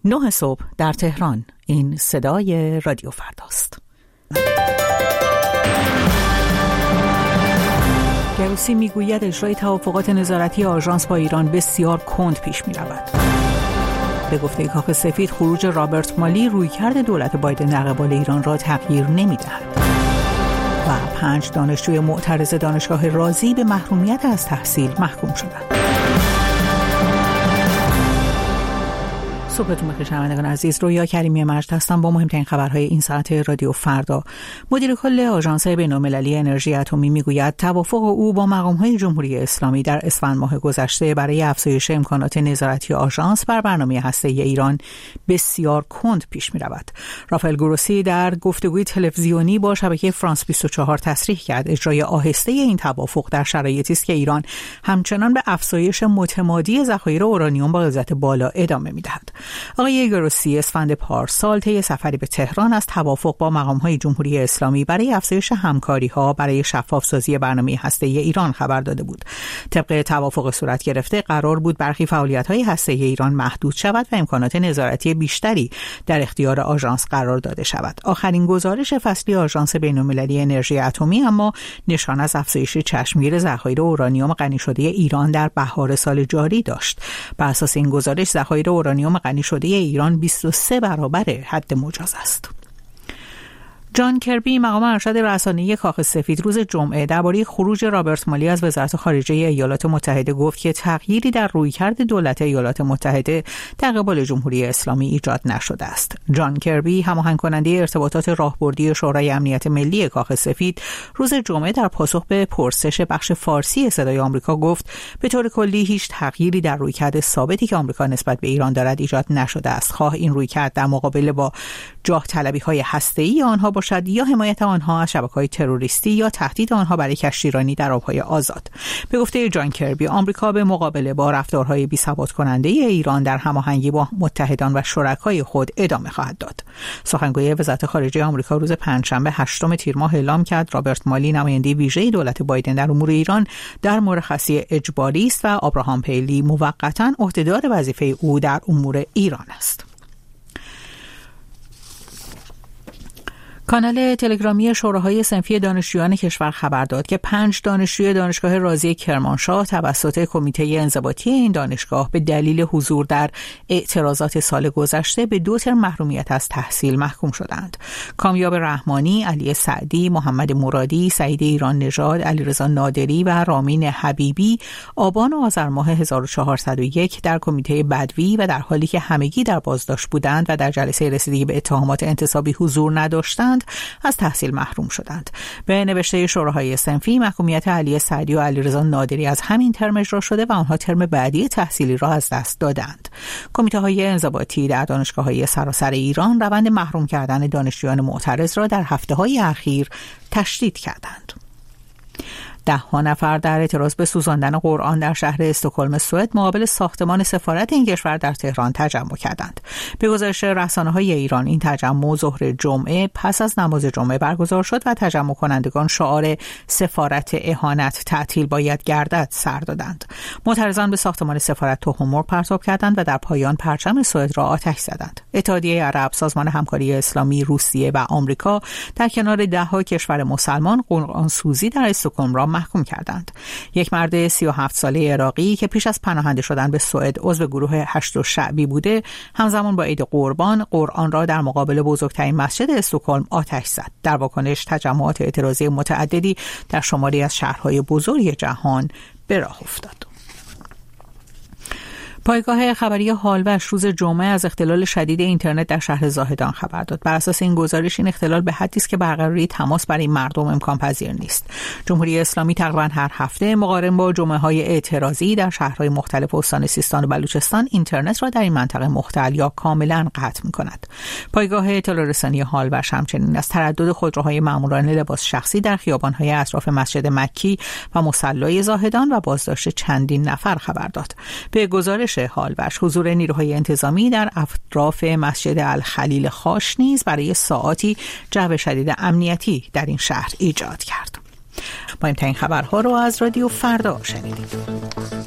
9 صبح در تهران. این صدای رادیو فرداست. گروسی میگوید اجرای توافقات نظارتی آژانس با ایران بسیار کند پیش می رود. به گفته کاخ سفید خروج رابرت مالی رویکرد دولت بایدن در قبال ایران را تغییر نمی دهد. و 5 دانشجوی معترض دانشگاه رازی به محرومیت از تحصیل محکوم شدند. صبحتون بخیر شنوندگان عزیز، رویا کریمی مجد هستم با مهمترین خبرهای این ساعت رادیو فردا. مدیر کل آژانس بین‌المللی انرژی اتمی میگوید توافق او با مقام‌های جمهوری اسلامی در اسفند ماه گذشته برای افزایش امکانات نظارتی آژانس بر برنامه هسته‌ای ایران بسیار کند پیش می‌رود. رافائل گروسی در گفتگوی تلویزیونی با شبکه فرانس 24 تصریح کرد اجرای آهسته این توافق در شرایطی است که ایران همچنان به افزایش متمادی ذخایر اورانیوم با غلظت بالا ادامه می‌دهد. آقای گروسی اسفند پارسال طی سفری به تهران از توافق با مقام‌های جمهوری اسلامی برای افزایش همکاری‌ها برای شفاف‌سازی برنامه هسته‌ای ایران خبر داده بود. طبق توافق صورت گرفته قرار بود برخی فعالیت‌های هسته‌ای ایران محدود شود و امکانات نظارتی بیشتری در اختیار آژانس قرار داده شود. آخرین گزارش فصلی آژانس بین‌المللی انرژی اتمی اما نشان از افزایش چشمگیر ذخایر اورانیوم غنی شده ایران در بهار سال جاری داشت. بر اساس این گزارش ذخایر اورانیوم غنی شده ایران 23 برابر حد مجاز است. جان کربی مقام ارشد رسانه‌ای کاخ سفید روز جمعه درباره خروج رابرت مالی از وزارت خارجه ایالات متحده گفت که تغییری در رویکرد دولت ایالات متحده در قبال جمهوری اسلامی ایجاد نشده است. جان کربی هماهنگ کننده ارتباطات راهبردی شورای امنیت ملی کاخ سفید روز جمعه در پاسخ به پرسش بخش فارسی صدای آمریکا گفت به طور کلی هیچ تغییری در رویکرد ثابتی که آمریکا نسبت به ایران دارد ایجاد نشده است، خواه این رویکرد در مقابله با جاه طلبی‌های هسته‌ای آنها باشد یا حمایت آنها از شبکه‌های تروریستی یا تهدید آنها برای کشتیرانی در آب‌های آزاد. به گفته جان کربی آمریکا به مقابله با رفتارهای بی‌ثبات کننده ایران در هماهنگی با متحدان و شرکای خود ادامه خواهد داد. سخنگوی وزارت خارجه آمریکا روز پنجشنبه 8 تیر ماه اعلام کرد رابرت مالی نماینده ویژه دولت بایدن در امور ایران در مرخصی اجباری است و آبراهام پیلی موقتاً عهدهدار وظیفه او در امور ایران است. کانال تلگرامی شوراهای صنفی دانشجویان کشور خبر داد که 5 دانشجوی دانشگاه رازی کرمانشاه توسط کمیته انضباطی این دانشگاه به دلیل حضور در اعتراضات سال گذشته به 2 ترم محرومیت از تحصیل محکوم شدند. کامیاب رحمانی، علی سعدی، محمد مرادی، سعید ایران نژاد، علیرضا نادری و رامین حبیبی آبان و آذر ماه 1401 در کمیته بدوی و در حالی که همگی در بازداشت بودند و در جلسه رسیدگی به اتهامات انتصابی حضور نداشتند از تحصیل محروم شدند. به نوشته شوراهای صنفی محکومیت علی سعدی و علیرضا نادری از همین ترم اجرا شده و آنها ترم بعدی تحصیلی را از دست دادند. کمیته‌های انضباطی در دانشگاه‌های سراسر ایران روند محروم کردن دانشجویان معترض را در هفته‌های اخیر تشدید کردند. 10 نفر در اعتراض به سوزاندن قرآن در شهر استکهلم سوئد مقابل ساختمان سفارت این کشور در تهران تجمع کردند. به گزارش رسانه‌های ایران این تجمع ظهر جمعه پس از نماز جمعه برگزار شد و تجمع کنندگان شعار سفارت اهانت تعطیل باید گردد سر دادند. معترضان به ساختمان سفارت تخم مرغ پرتاب کردند و در پایان پرچم سوئد را آتش زدند. اتحادیه عرب، سازمان همکاری اسلامی، روسیه و آمریکا در کنار 10 کشور مسلمان قرآن سوزی در استکهلم را محکوم کردند. یک مرد 37 ساله عراقی که پیش از پناهنده شدن به سوئد عضو گروه هشت شعبی بوده، همزمان با عید قربان قرآن را در مقابل بزرگترین مسجد استکهلم آتش زد. در واکنش تجمعات اعتراضی متعددی در شماری از شهرهای بزرگ جهان به راه افتاد. پایگاه خبری هالوش روز جمعه از اختلال شدید اینترنت در شهر زاهدان خبر داد. بر اساس این گزارش این اختلال به حدی است که برقراری تماس برای مردم امکان پذیر نیست. جمهوری اسلامی تقریبا هر هفته مقارن با جمعه‌های اعتراضی در شهرهای مختلف استان سیستان و بلوچستان اینترنت را در این منطقه مختل یا کاملا قطع می‌کند. پایگاه اطلاع رسانی هالوش همچنین از تردد خودروهای ماموران لباس شخصی در خیابان‌های اطراف مسجد مکی و مصلی زاهدان و بازداشت چندین نفر خبر داد. به گزارش هالوش حضور نیروهای انتظامی در اطراف مسجد الخلیل خاش نیز برای ساعاتی جو شدید امنیتی در این شهر ایجاد کرد. مهمترین خبرها رو از رادیو فردا شنیدید.